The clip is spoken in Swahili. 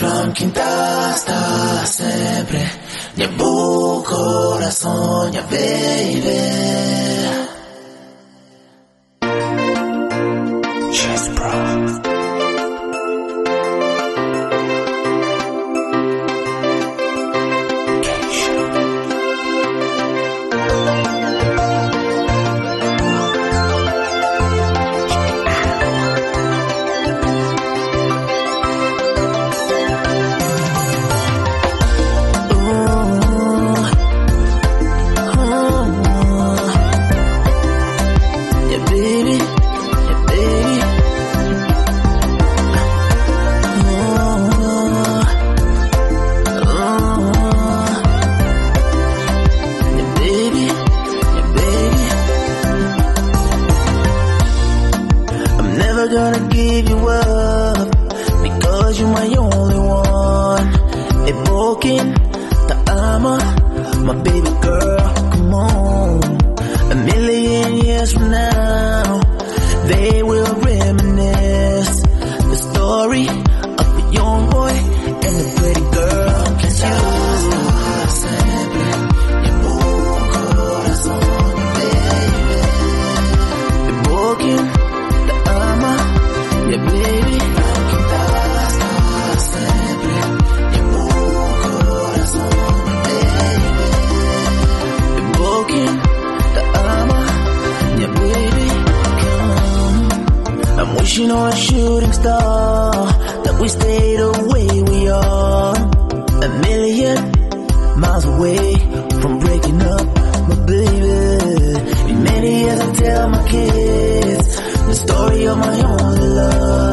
Franquita está sempre minha boa coração, minha baby. Just bro. Gonna give you up because you're my only one. Evoking the armor, my baby girl, come on. A million years from now, they will reminisce the story of a young boy and a pretty girl. It's you. Evoking yeah, baby, sempre em meu coração, baby. Evoking the armor, yeah, baby, come. I'm wishing on a shooting star that we stay the way we are. A million miles away from breaking up, my baby. In many years I tell my kids the story of my only love.